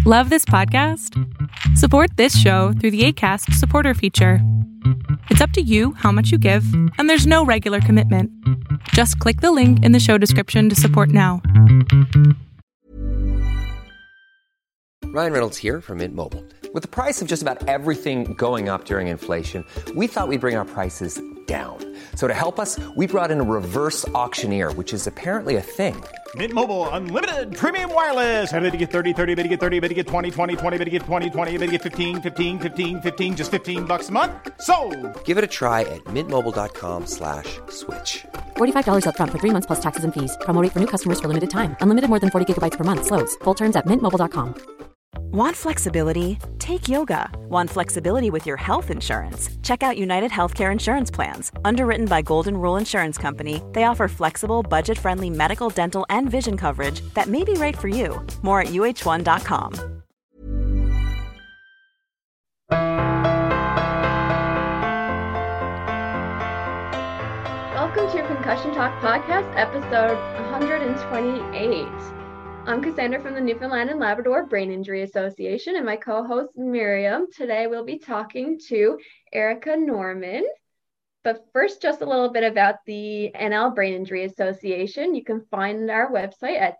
Love this podcast? Support this show through the Acast supporter feature. It's up to you how much you give, and there's no regular commitment. Just click the link in the show description to support now. Ryan Reynolds here from Mint Mobile. With the price of just about everything going up during inflation, we thought we'd bring our prices down. So to help us, we brought in a reverse auctioneer, which is apparently a thing. Mint Mobile Unlimited Premium Wireless. How to get 30, 30, bit to get 30, bit to get 20, 20, 20, bit to get 20, 20, bit to get 15, 15, 15, 15, just $15 a month? Sold! Give it a try at mintmobile.com/switch. $45 up front for 3 months plus taxes and fees. Promo rate for new customers for limited time. Unlimited more than 40 gigabytes per month. Slows full terms at mintmobile.com. Want flexibility? Take yoga. Want flexibility with your health insurance? Check out United Healthcare Insurance Plans. Underwritten by Golden Rule Insurance Company, they offer flexible, budget-friendly medical, dental, and vision coverage that may be right for you. More at uh1.com. Welcome to Concussion Talk Podcast, episode 128. I'm Cassandra from the Newfoundland and Labrador Brain Injury Association, and my co-host Miriam. Today we'll be talking to Erica Norman. But first, just a little bit about the NL Brain Injury Association. You can find our website at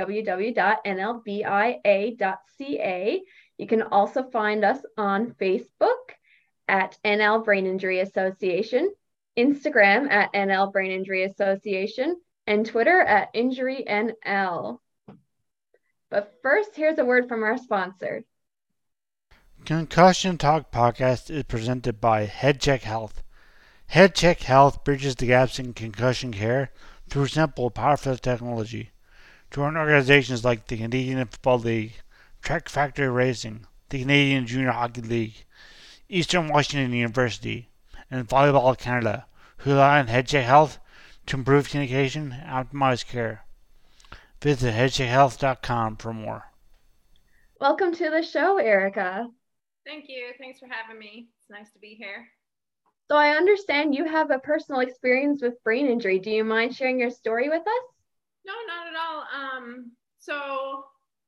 www.nlbia.ca. You can also find us on Facebook at NL Brain Injury Association, Instagram at NL Brain Injury Association, and Twitter at InjuryNL. But first, here's a word from our sponsor. Concussion Talk Podcast is presented by HeadCheck Health. HeadCheck Health bridges the gaps in concussion care through simple, powerful technology. Join organizations like the Canadian Football League, Track Factory Racing, the Canadian Junior Hockey League, Eastern Washington University, and Volleyball Canada, who rely on HeadCheck Health to improve communication and optimize care. Visit headcheckhealth.com for more. Welcome to the show, Erica. Thank you. Thanks for having me. It's nice to be here. So I understand you have a personal experience with brain injury. Do you mind sharing your story with us? No, not at all. So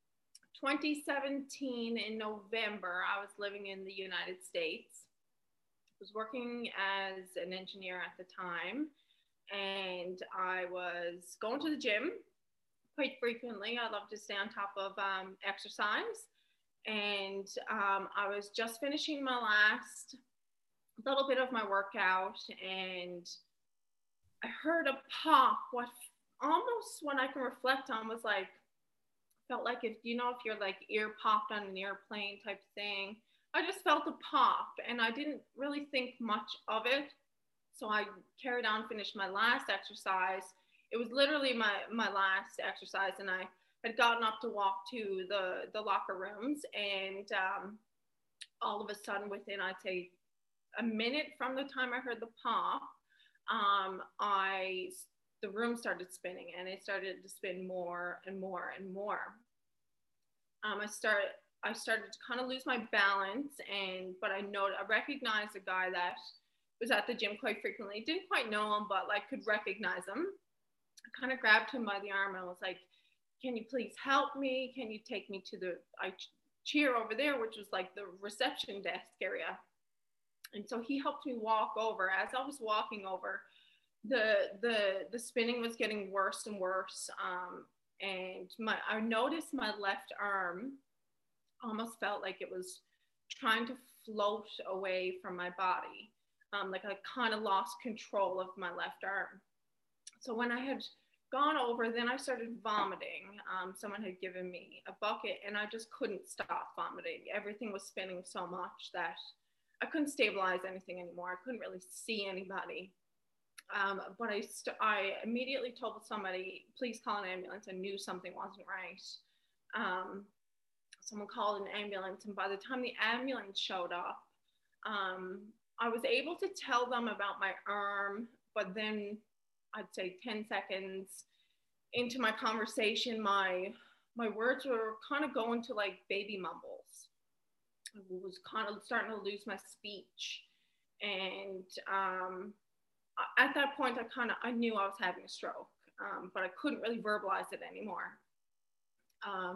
2017 in November, I was living in the United States. I was working as an engineer at the time, and I was going to the gym quite frequently. I love to stay on top of exercise, and I was just finishing my last little bit of my workout, and I heard a pop. What almost, when I can reflect on, was like, felt like, if you're like ear popped on an airplane type thing. I just felt a pop, and I didn't really think much of it, so I carried on, finished my last exercise. It was literally my last exercise, and I had gotten up to walk to the locker rooms, and all of a sudden, within, I'd say, a minute from the time I heard the pop, the room started spinning, and it started to spin more and more and more. I started to kind of lose my balance, but I recognized a guy that was at the gym quite frequently. Didn't quite know him, but like could recognize him. I kind of grabbed him by the arm and I was like, "Can you please help me? Can you take me to the chair over there," which was like the reception desk area. And so he helped me walk over. As I was walking over, the spinning was getting worse and worse. And I noticed my left arm almost felt like it was trying to float away from my body. Like I kind of lost control of my left arm. So when I had gone over, then I started vomiting. Someone had given me a bucket, and I just couldn't stop vomiting. Everything was spinning so much that I couldn't stabilize anything anymore. I couldn't really see anybody. But I immediately told somebody, "Please call an ambulance." I knew something wasn't right. Someone called an ambulance, and by the time the ambulance showed up, I was able to tell them about my arm, but then I'd say 10 seconds into my conversation, my words were kind of going to like baby mumbles. I was kind of starting to lose my speech. And at that point, I knew I was having a stroke, but I couldn't really verbalize it anymore.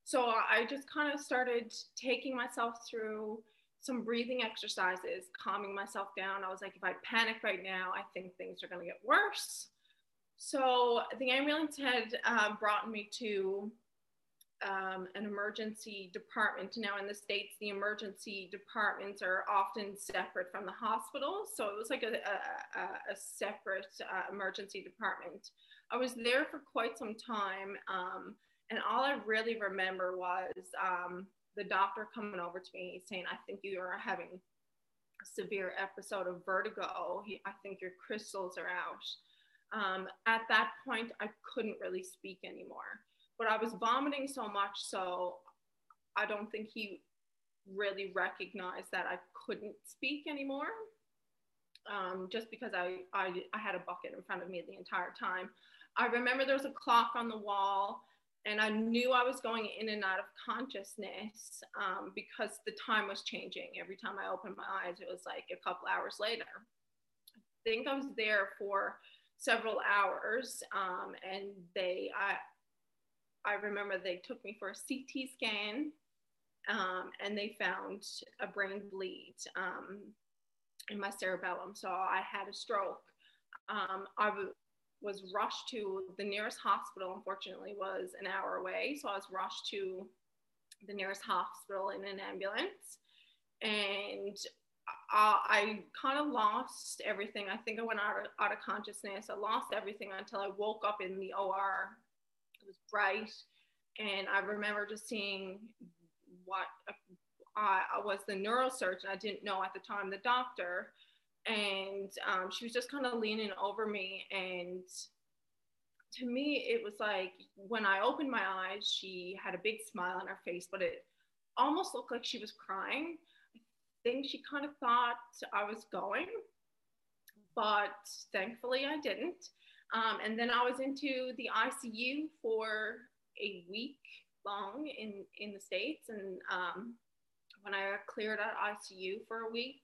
So I just kind of started taking myself through some breathing exercises, calming myself down. I was like, if I panic right now, I think things are going to get worse. So the ambulance had brought me to an emergency department. Now in the States, the emergency departments are often separate from the hospital. So it was like a separate emergency department. I was there for quite some time. And all I really remember was the doctor coming over to me saying, I think you are having a severe episode of vertigo. I think your crystals are out. At that point, I couldn't really speak anymore. But I was vomiting so much, so I don't think he really recognized that I couldn't speak anymore, just because I had a bucket in front of me the entire time. I remember there was a clock on the wall, and I knew I was going in and out of consciousness because the time was changing. Every time I opened my eyes, it was like a couple hours later. I think I was there for several hours, and I remember they took me for a CT scan, and they found a brain bleed in my cerebellum. So I had a stroke. I was rushed to the nearest hospital, unfortunately, was an hour away. So I was rushed to the nearest hospital in an ambulance. And I kind of lost everything. I think I went out of consciousness. I lost everything until I woke up in the OR. It was bright, and I remember just seeing what I was the neurosurgeon. I didn't know at the time the doctor, and she was just kind of leaning over me. And to me, it was like when I opened my eyes, she had a big smile on her face, but it almost looked like she was crying. I think she kind of thought I was going, but thankfully I didn't. And then I was into the ICU for a week long in the States. And when I got cleared out of ICU for a week,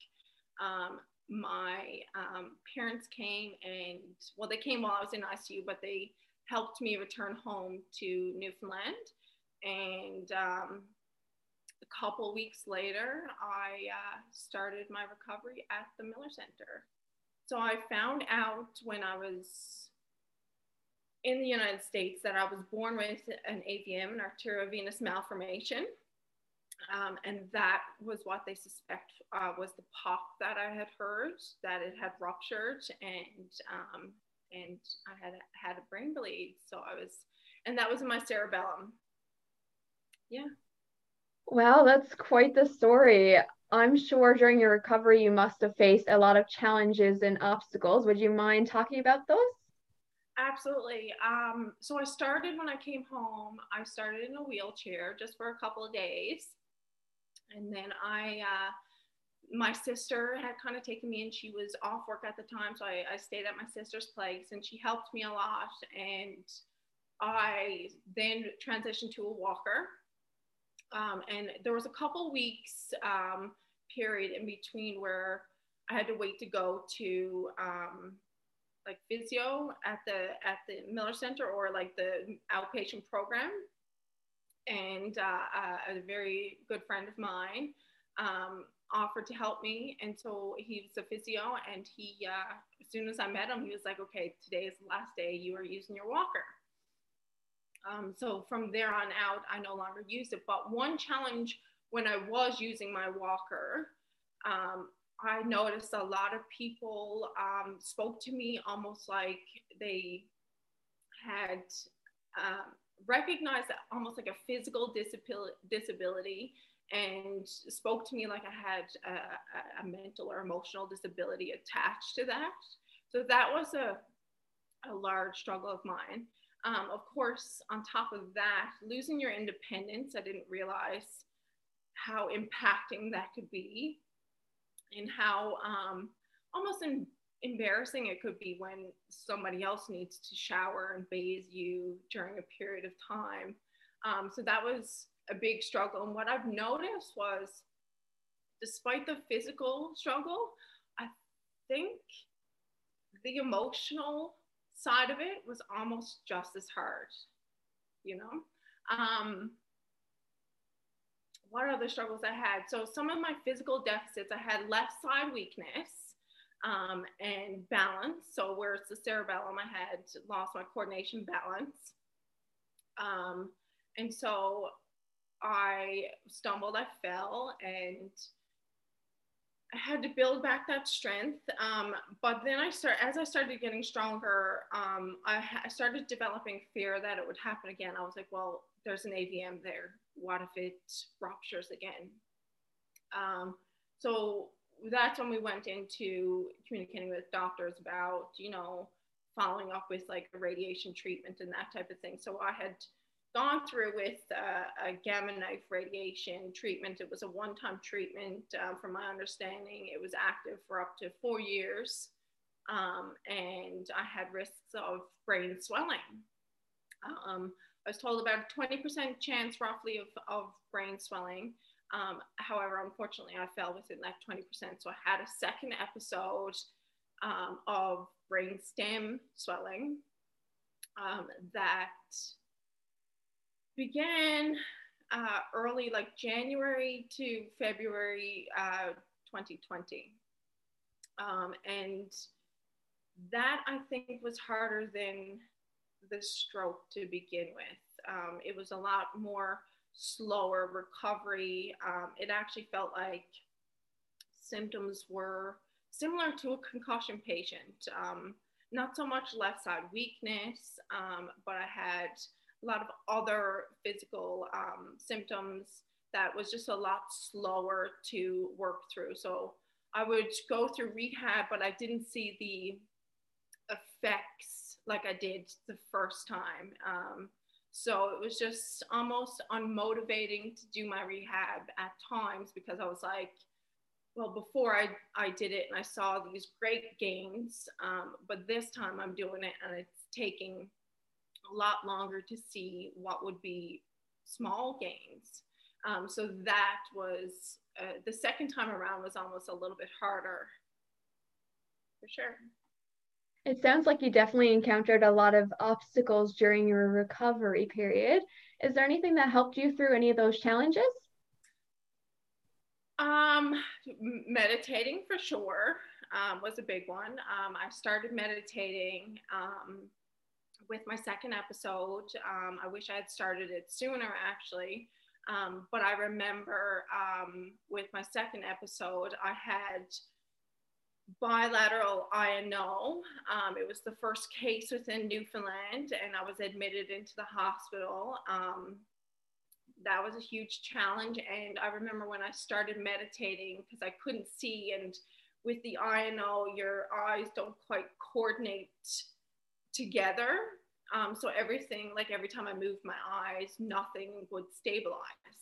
my parents came, and well, they came while I was in ICU, but they helped me return home to Newfoundland. And a couple weeks later, I started my recovery at the Miller Center. So I found out when I was in the United States that I was born with an AVM, an arteriovenous malformation. And that was what they suspect was the POC that I had heard, that it had ruptured, and I had a brain bleed. So and that was in my cerebellum. Yeah. Wow, that's quite the story. I'm sure during your recovery, you must have faced a lot of challenges and obstacles. Would you mind talking about those? Absolutely. So I started when I came home, I started in a wheelchair just for a couple of days. And then my sister had kind of taken me, and she was off work at the time. So I stayed at my sister's place, and she helped me a lot. And I then transitioned to a walker. And there was a couple weeks period in between where I had to wait to go to like physio at the Miller Center, or like the outpatient program. And a very good friend of mine offered to help me. And so he was a physio, and he, as soon as I met him, he was like, okay, today is the last day you are using your walker. So from there on out, I no longer used it. But one challenge when I was using my walker, I noticed a lot of people spoke to me almost like they had recognized almost like a physical disability, and spoke to me like I had a mental or emotional disability attached to that. So that was a large struggle of mine. Of course, on top of that, losing your independence, I didn't realize how impacting that could be, and how almost embarrassing it could be when somebody else needs to shower and bathe you during a period of time. So that was a big struggle. And what I've noticed was, despite the physical struggle, I think the emotional side of it was almost just as hard, you know? what other struggles I had? So some of my physical deficits, I had left side weakness and balance. So where it's the cerebellum, I had lost my coordination balance. And so I stumbled, I fell, and I had to build back that strength. But then as I started getting stronger, I started developing fear that it would happen again. I was like, well, there's an AVM there. What if it ruptures again? So that's when we went into communicating with doctors about, following up with like a radiation treatment and that type of thing. So I had gone through with a gamma knife radiation treatment. It was a one-time treatment. From my understanding, it was active for up to 4 years. And I had risks of brain swelling. I was told about a 20% chance roughly of brain swelling. However, unfortunately, I fell within that 20%. So I had a second episode of brain stem swelling that began early, like January to February 2020. And that, I think, was harder than the stroke to begin with. It was a lot more slower recovery. It actually felt like symptoms were similar to a concussion patient. Not so much left side weakness, but I had a lot of other physical symptoms that was just a lot slower to work through. So I would go through rehab, but I didn't see the effects like I did the first time. So it was just almost unmotivating to do my rehab at times, because I was like, well, before I did it and I saw these great gains, but this time I'm doing it and it's taking a lot longer to see what would be small gains. So that was, the second time around was almost a little bit harder, for sure. It sounds like you definitely encountered a lot of obstacles during your recovery period. Is there anything that helped you through any of those challenges? Meditating for sure was a big one. I started meditating with my second episode. I wish I had started it sooner, actually. But I remember with my second episode, I had bilateral INO. It was the first case within Newfoundland, and I was admitted into the hospital. That was a huge challenge. And I remember when I started meditating, because I couldn't see, and with the INO, your eyes don't quite coordinate together. So everything, like every time I moved my eyes, nothing would stabilize.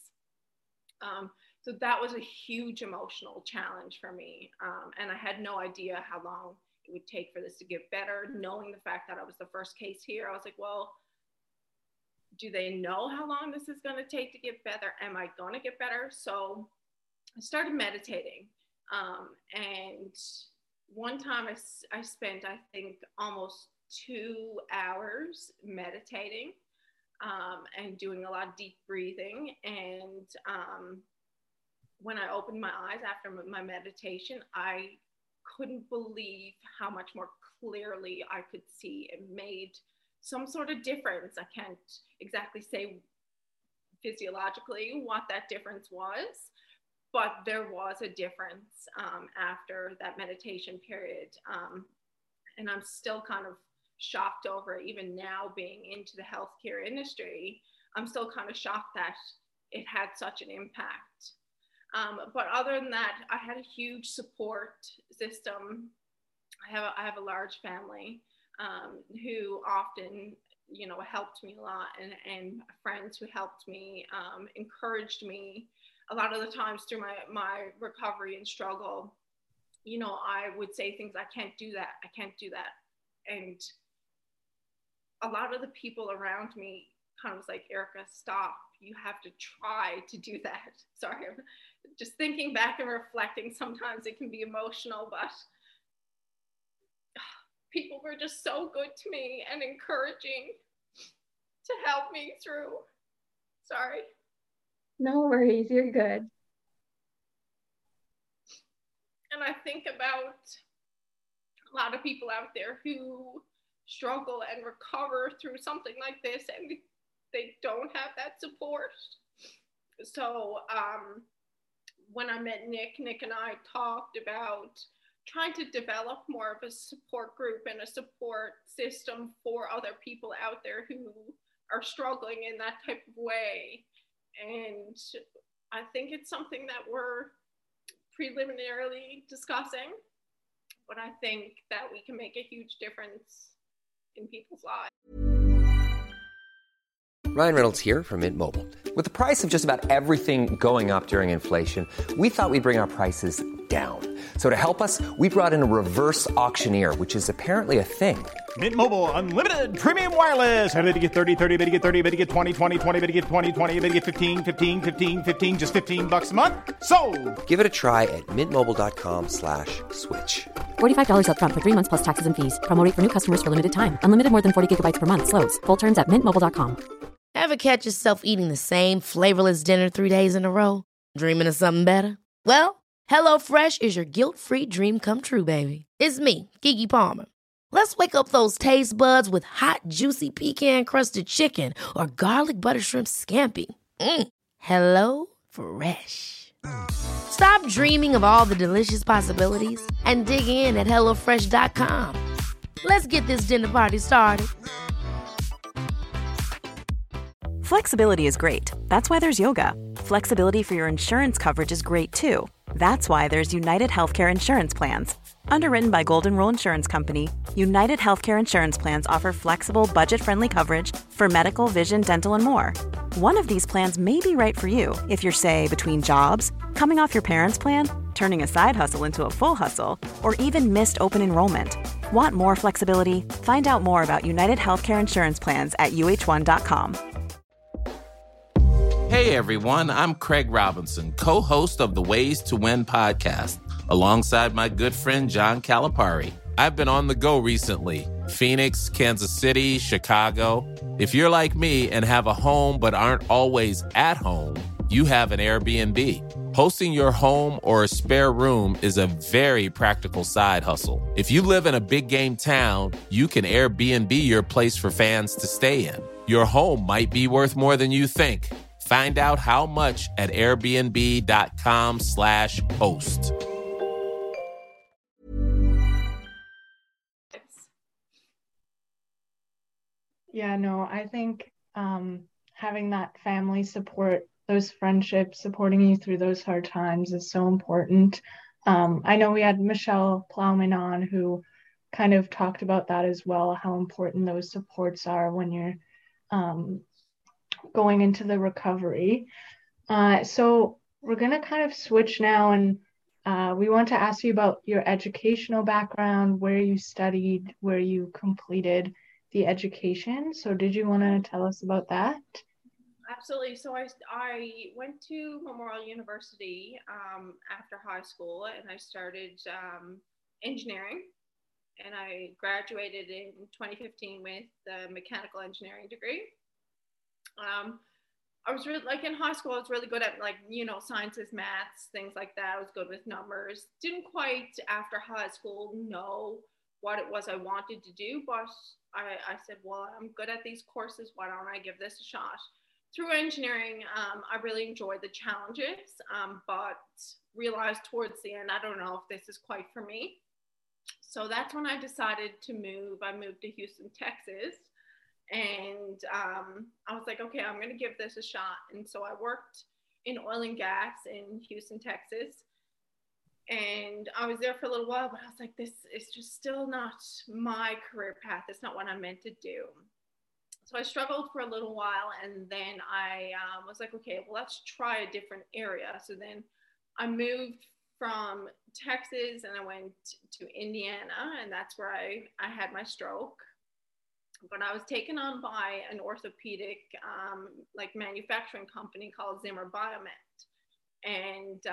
So that was a huge emotional challenge for me. And I had no idea how long it would take for this to get better. Knowing the fact that I was the first case here, I was like, well, do they know how long this is going to take to get better? Am I going to get better? So I started meditating. And one time I spent, I think, almost 2 hours meditating and doing a lot of deep breathing. And when I opened my eyes after my meditation, I couldn't believe how much more clearly I could see. It made some sort of difference. I can't exactly say physiologically what that difference was, but there was a difference after that meditation period. And I'm still kind of shocked over it. Even now, being into the healthcare industry, I'm still kind of shocked that it had such an impact. But other than that, I had a huge support system. I have a large family who often, helped me a lot, and friends who helped me, encouraged me. A lot of the times through my recovery and struggle, I would say things, I can't do that. I can't do that. And a lot of the people around me kind of was like, Erica, stop. You have to try to do that. Sorry, I'm just thinking back and reflecting. Sometimes it can be emotional, but people were just so good to me and encouraging to help me through. Sorry. No worries, you're good. And I think about a lot of people out there who struggle and recover through something like this, and they don't have that support. So when I met Nick and I talked about trying to develop more of a support group and a support system for other people out there who are struggling in that type of way. And I think it's something that we're preliminarily discussing, but I think that we can make a huge difference in people's lives. Ryan Reynolds here from Mint Mobile. With the price of just about everything going up during inflation, we thought we'd bring our prices down. So to help us, we brought in a reverse auctioneer, which is apparently a thing. Mint Mobile Unlimited Premium Wireless. How to get 30, 30, bit to get 30, bit to get 20, 20, 20, bit to get 20, 20, bit to get 15, 15, 15, 15, just $15 a month? Sold! Give it a try at mintmobile.com/switch. $45 up front for 3 months plus taxes and fees. Promo rate for new customers for limited time. Unlimited more than 40 gigabytes per month. Slows full terms at mintmobile.com. Ever catch yourself eating the same flavorless dinner 3 days in a row? Dreaming of something better? Well, HelloFresh is your guilt-free dream come true, baby. It's me, Keke Palmer. Let's wake up those taste buds with hot, juicy pecan-crusted chicken or garlic butter shrimp scampi. Hello Fresh. Stop dreaming of all the delicious possibilities and dig in at HelloFresh.com. Let's get this dinner party started. Flexibility is great. That's why there's yoga. Flexibility for your insurance coverage is great too. That's why there's United Healthcare Insurance Plans. Underwritten by Golden Rule Insurance Company, United Healthcare Insurance Plans offer flexible, budget-friendly coverage for medical, vision, dental, and more. One of these plans may be right for you if you're, say, between jobs, coming off your parents' plan, turning a side hustle into a full hustle, or even missed open enrollment. Want more flexibility? Find out more about United Healthcare Insurance Plans at uh1.com. Hey everyone, I'm Craig Robinson, co-host of the Ways to Win podcast, alongside my good friend John Calipari. I've been on the go recently. Phoenix, Kansas City, Chicago. If you're like me and have a home but aren't always at home, you have an Airbnb. Hosting your home or a spare room is a very practical side hustle. If you live in a big game town, you can Airbnb your place for fans to stay in. Your home might be worth more than you think. Find out how much at airbnb.com/host. Yeah, no, I think having that family support, those friendships supporting you through those hard times is so important. I know we had Michelle Plowman on who kind of talked about that as well, how important those supports are when you're going into the recovery. So we're going to kind of switch now, and we want to ask you about your educational background, where you studied, where you completed the education. So did you want to tell us about that? Absolutely. So I went to Memorial University after high school, and I started engineering, and I graduated in 2015 with the mechanical engineering degree. I was really, like, in high school, I was really good at, like, sciences, maths, things like that. I was good with numbers. Didn't quite, after high school, know what it was I wanted to do, but I said, well, I'm good at these courses. Why don't I give this a shot? Through engineering, I really enjoyed the challenges, but realized towards the end, I don't know if this is quite for me. So that's when I decided to move. I moved to Houston, Texas. And I was like, okay, I'm going to give this a shot. And so I worked in oil and gas in Houston, Texas. And I was there for a little while, but I was like, this is just still not my career path. It's not what I'm meant to do. So I struggled for a little while. And then I was like, okay, well, let's try a different area. So then I moved from Texas and I went to Indiana. And that's where I had my stroke. But I was taken on by an orthopedic manufacturing company called Zimmer Biomet. And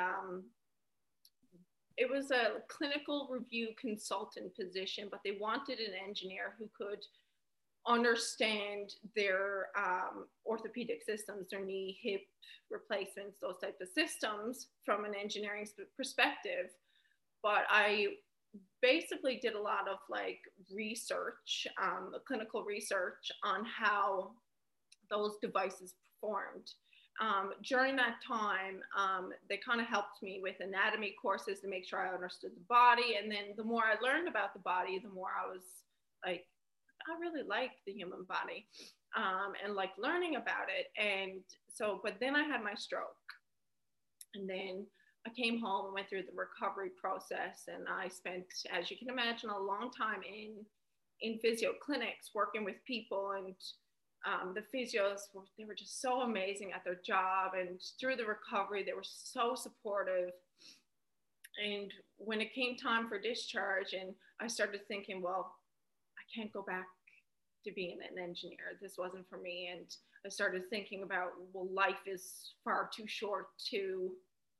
it was a clinical review consultant position, but they wanted an engineer who could understand their orthopedic systems, their knee, hip replacements, those types of systems from an engineering perspective. But I basically did a lot of like research, clinical research on how those devices performed. During that time, they kind of helped me with anatomy courses to make sure I understood the body. And then the more I learned about the body, the more I was like, I really like the human body, and like learning about it. And so, but then I had my stroke, and then I came home and went through the recovery process. And I spent, as you can imagine, a long time in physio clinics working with people. And the physios, they were just so amazing at their job. And through the recovery, they were so supportive. And when it came time for discharge, and I started thinking, well, I can't go back to being an engineer. This wasn't for me. And I started thinking about, well, life is far too short to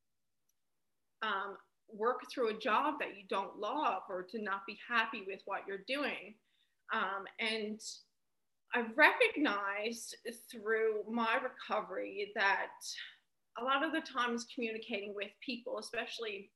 work through a job that you don't love, or to not be happy with what you're doing. And I recognized through my recovery that a lot of the times communicating with people, especially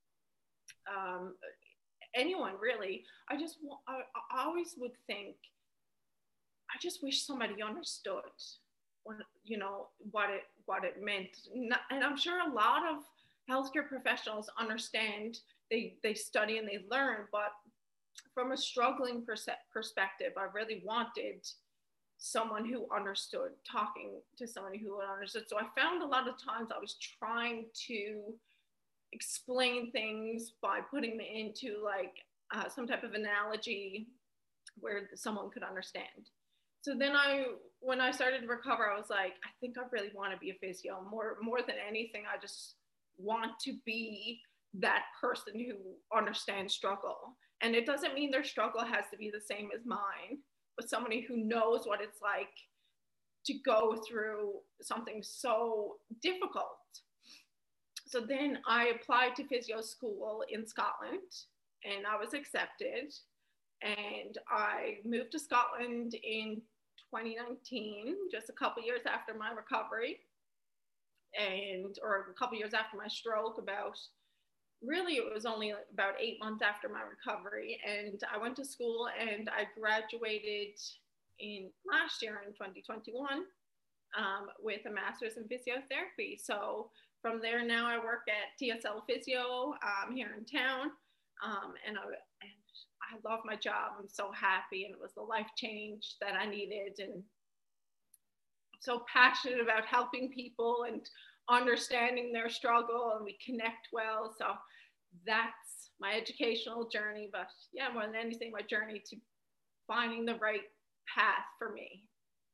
anyone really, I always would think, I just wish somebody understood what, you know, what it meant. And I'm sure a lot of healthcare professionals understand, they study and they learn, but from a struggling perspective, I really wanted someone who understood, talking to someone who understood. So I found a lot of times I was trying to explain things by putting me into like some type of analogy where someone could understand. So then when I started to recover, I was like, I think I really want to be a physio. More than anything, I just want to be that person who understands struggle. And it doesn't mean their struggle has to be the same as mine, but somebody who knows what it's like to go through something so difficult. So then I applied to physio school in Scotland, and I was accepted. And I moved to Scotland in 2019, just a couple years after my recovery, or a couple years after my stroke. It was only about 8 months after my recovery. And I went to school, and I graduated last year in 2021 with a master's in physiotherapy. So from there, now I work at TSL Physio here in town, and I love my job. I'm so happy, and it was the life change that I needed. And I'm so passionate about helping people and understanding their struggle, and we connect well. So that's my educational journey. But yeah, more than anything, my journey to finding the right path for me.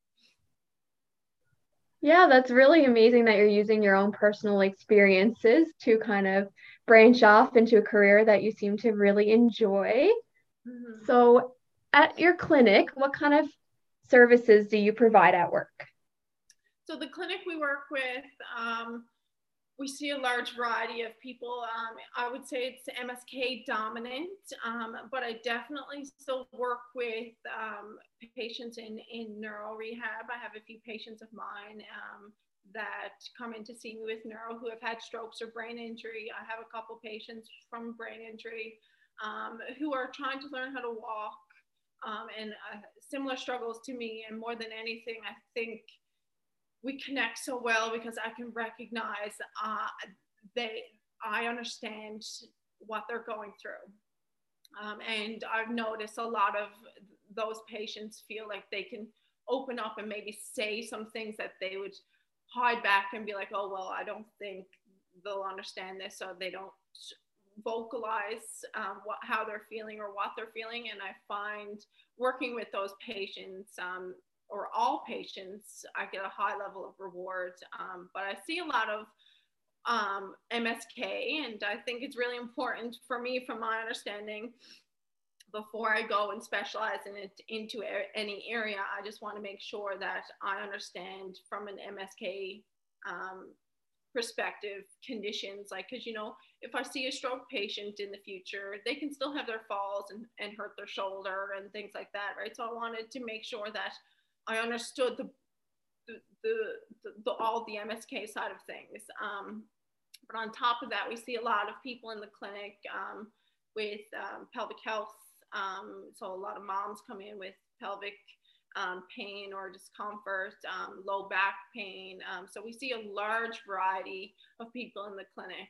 Yeah, that's really amazing that you're using your own personal experiences to kind of branch off into a career that you seem to really enjoy. Mm-hmm. So at your clinic, what kind of services do you provide at work? So the clinic we work with, we see a large variety of people. I would say it's MSK dominant, but I definitely still work with patients in neuro rehab. I have a few patients of mine that come in to see me with neuro who have had strokes or brain injury. I have a couple patients from brain injury who are trying to learn how to walk, and similar struggles to me. And more than anything, I think we connect so well because I can recognize I understand what they're going through. And I've noticed a lot of those patients feel like they can open up and maybe say some things that they would hide back and be like, oh, well, I don't think they'll understand this, so they don't vocalize how they're feeling or what they're feeling. And I find working with those patients, or all patients, I get a high level of reward. But I see a lot of MSK, and I think it's really important for me, from my understanding, before I go and specialize into any area, I just want to make sure that I understand from an MSK prospective conditions, like, because if I see a stroke patient in the future, they can still have their falls and hurt their shoulder and things like that, right? So I wanted to make sure that I understood all the MSK side of things. But on top of that, we see a lot of people in the clinic with pelvic health. So a lot of moms come in with pelvic pain or discomfort, low back pain. So we see a large variety of people in the clinic.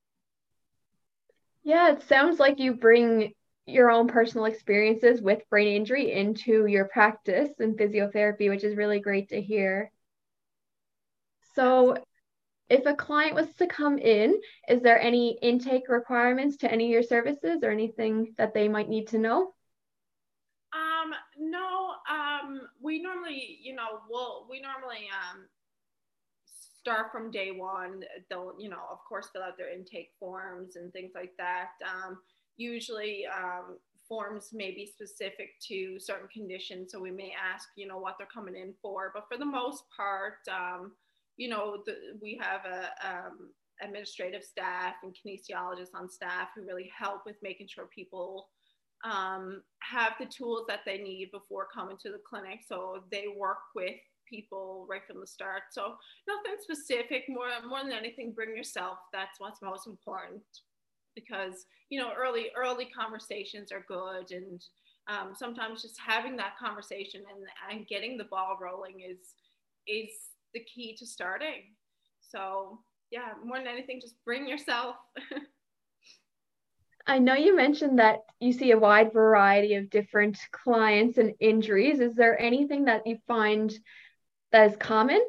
Yeah, it sounds like you bring your own personal experiences with brain injury into your practice in physiotherapy, which is really great to hear. So if a client was to come in, is there any intake requirements to any of your services or anything that they might need to know? No, we normally, start from day one. They'll, of course, fill out their intake forms and things like that. Usually forms may be specific to certain conditions, so we may ask, what they're coming in for. But for the most part, we have a administrative staff and kinesiologists on staff who really help with making sure people have the tools that they need before coming to the clinic. So they work with people right from the start. So nothing specific, more than anything, bring yourself. That's what's most important, because, early conversations are good. And sometimes just having that conversation and getting the ball rolling is the key to starting. So yeah, more than anything, just bring yourself. I know you mentioned that you see a wide variety of different clients and injuries. Is there anything that you find that is common?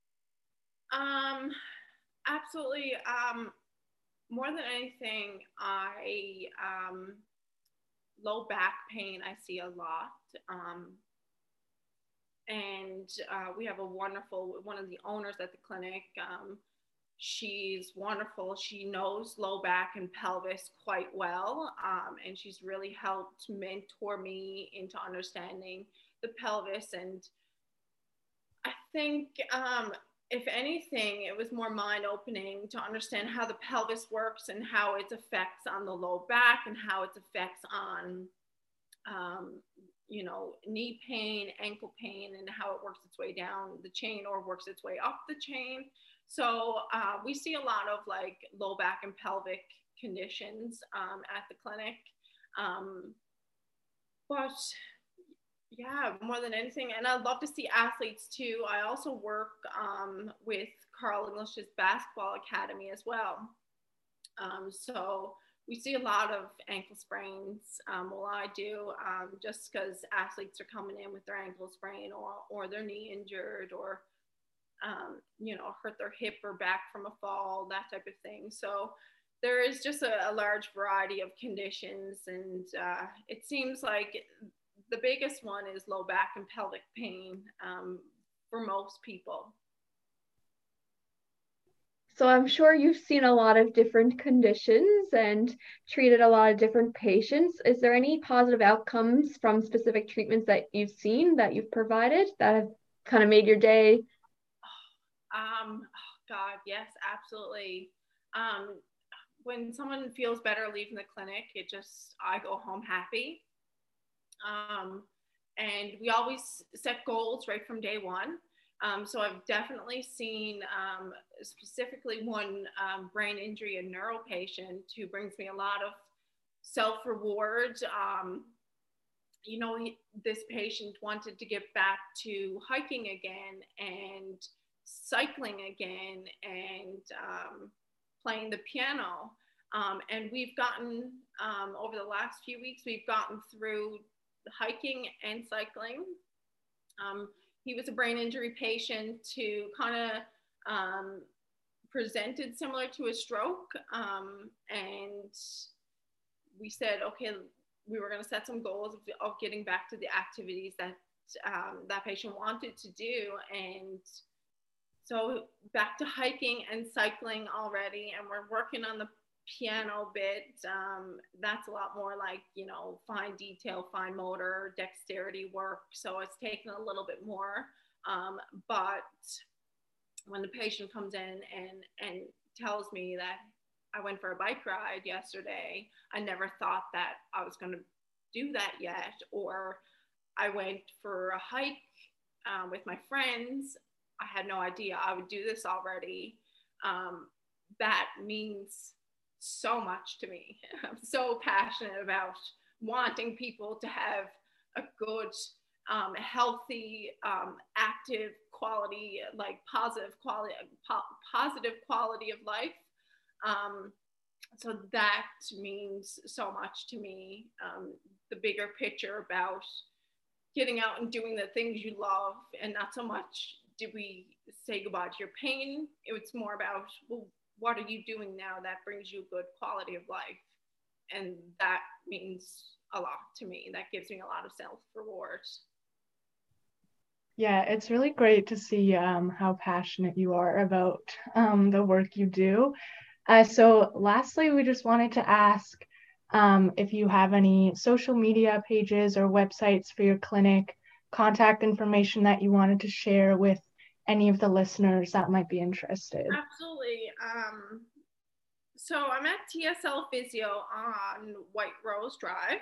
Absolutely. More than anything, low back pain, I see a lot. And we have one of the owners at the clinic. She's wonderful. She knows low back and pelvis quite well. And she's really helped mentor me into understanding the pelvis. And I think, if anything, it was more mind-opening to understand how the pelvis works and how its effects on the low back and how its effects on, knee pain, ankle pain, and how it works its way down the chain or works its way up the chain. So we see a lot of like low back and pelvic conditions at the clinic. But yeah, more than anything, and I'd love to see athletes too. I also work with Carl English's basketball academy as well. So we see a lot of ankle sprains. Well, I do, just because athletes are coming in with their ankle sprain or their knee injured or, hurt their hip or back from a fall, that type of thing. So there is just a large variety of conditions. And it seems like the biggest one is low back and pelvic pain for most people. So I'm sure you've seen a lot of different conditions and treated a lot of different patients. Is there any positive outcomes from specific treatments that you've seen, that you've provided, that have kind of made your day? God, yes, absolutely. When someone feels better leaving the clinic, I go home happy. And we always set goals right from day one. So I've definitely seen specifically one brain injury and neuro patient who brings me a lot of self-reward. This patient wanted to get back to hiking again and cycling again and playing the piano. And we've gotten, over the last few weeks, we've gotten through hiking and cycling. He was a brain injury patient who kind of presented similar to a stroke. And we said, okay, we were going to set some goals of getting back to the activities that that patient wanted to do. And so back to hiking and cycling already, and we're working on the piano bit. That's a lot more like, fine detail, fine motor, dexterity work. So it's taken a little bit more, but when the patient comes in and tells me that I went for a bike ride yesterday, I never thought that I was going to do that yet, or I went for a hike with my friends. I had no idea I would do this already. That means so much to me. I'm so passionate about wanting people to have a good, healthy, active quality, like positive quality of life. So that means so much to me. The bigger picture about getting out and doing the things you love, and not so much did we say goodbye to your pain. It's more about, well, what are you doing now that brings you good quality of life? And that means a lot to me. That gives me a lot of self-reward. Yeah, it's really great to see how passionate you are about the work you do. So lastly, we just wanted to ask if you have any social media pages or websites for your clinic, contact information that you wanted to share with any of the listeners that might be interested. Absolutely. So I'm at TSL Physio on White Rose Drive.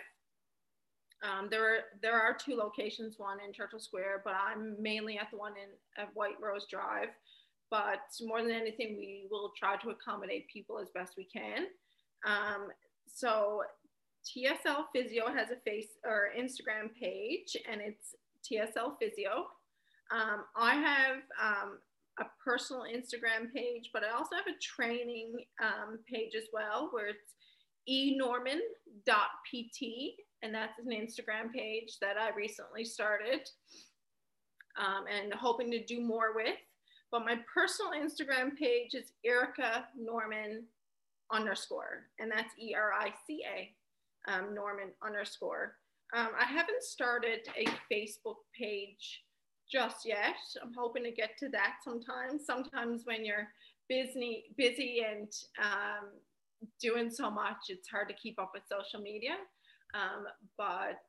There are 2 locations, one in Churchill Square, but I'm mainly at the one at White Rose Drive. But more than anything, we will try to accommodate people as best we can. So TSL Physio has a Instagram page, and it's TSL Physio. I have a personal Instagram page, but I also have a training page as well, where it's enorman.pt, and that's an Instagram page that I recently started and hoping to do more with. But my personal Instagram page is Erica Norman _, and that's ERICA Norman _. I haven't started a Facebook page just yet. I'm hoping to get to that sometime. Sometimes when you're busy and doing so much, it's hard to keep up with social media. But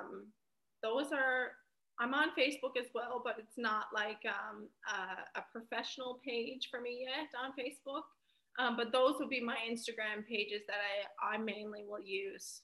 I'm on Facebook as well, but it's not like a professional page for me yet on Facebook. But those will be my Instagram pages that I mainly will use.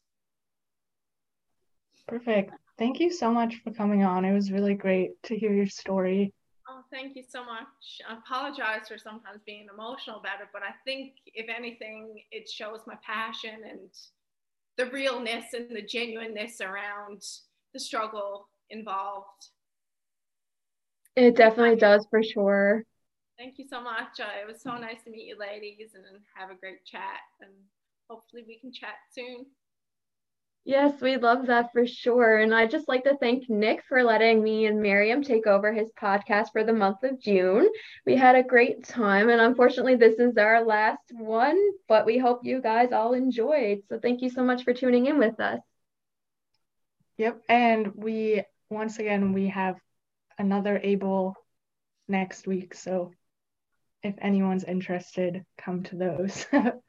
Perfect. Thank you so much for coming on. It was really great to hear your story. Oh, thank you so much. I apologize for sometimes being emotional about it, but I think if anything, it shows my passion and the realness and the genuineness around the struggle involved. It definitely does, for sure. Thank you so much. It was so nice to meet you ladies and have a great chat, and hopefully we can chat soon. Yes, we love that for sure. And I'd just like to thank Nick for letting me and Miriam take over his podcast for the month of June. We had a great time, and unfortunately this is our last one, but we hope you guys all enjoyed. So thank you so much for tuning in with us. Yep, and we have another ABLE next week, so if anyone's interested, come to those.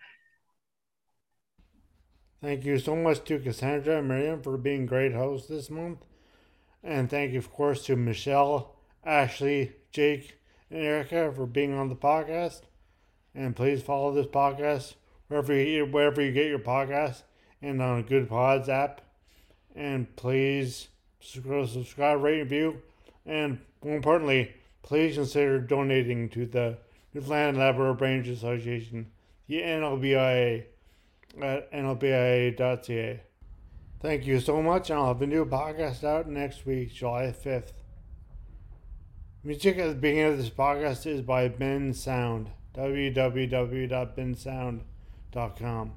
Thank you so much to Cassandra and Miriam for being great hosts this month. And thank you, of course, to Michelle, Ashley, Jake, and Erica for being on the podcast. And please follow this podcast wherever you get your podcast and on a Good Pods app. And please subscribe, rate, and review. And more importantly, please consider donating to the Newfoundland Labrador Brain Association, the NLBIA, at nlbia.ca. Thank you so much, and I'll have a new podcast out next week, July 5th. Music at the beginning of this podcast is by Ben Sound, www.bensound.com.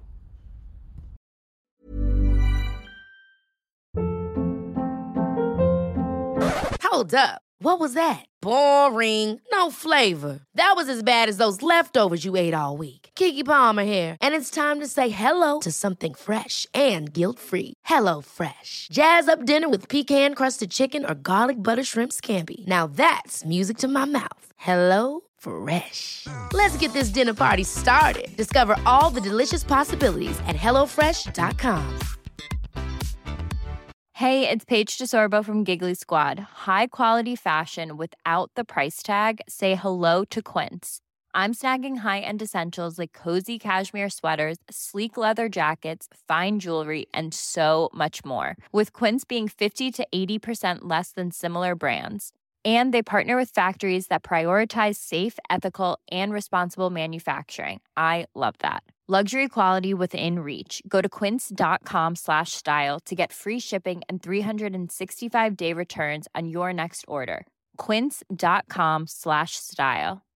Hold up. What was that? Boring. No flavor. That was as bad as those leftovers you ate all week. Keke Palmer here, and it's time to say hello to something fresh and guilt-free. Hello Fresh. Jazz up dinner with pecan-crusted chicken or garlic butter shrimp scampi. Now that's music to my mouth. Hello Fresh. Let's get this dinner party started. Discover all the delicious possibilities at HelloFresh.com. Hey, it's Paige DeSorbo from Giggly Squad. High quality fashion without the price tag. Say hello to Quince. I'm snagging high-end essentials like cozy cashmere sweaters, sleek leather jackets, fine jewelry, and so much more. With Quince being 50 to 80% less than similar brands. And they partner with factories that prioritize safe, ethical, and responsible manufacturing. I love that. Luxury quality within reach. Go to quince.com/style to get free shipping and 365-day returns on your next order. Quince.com/style.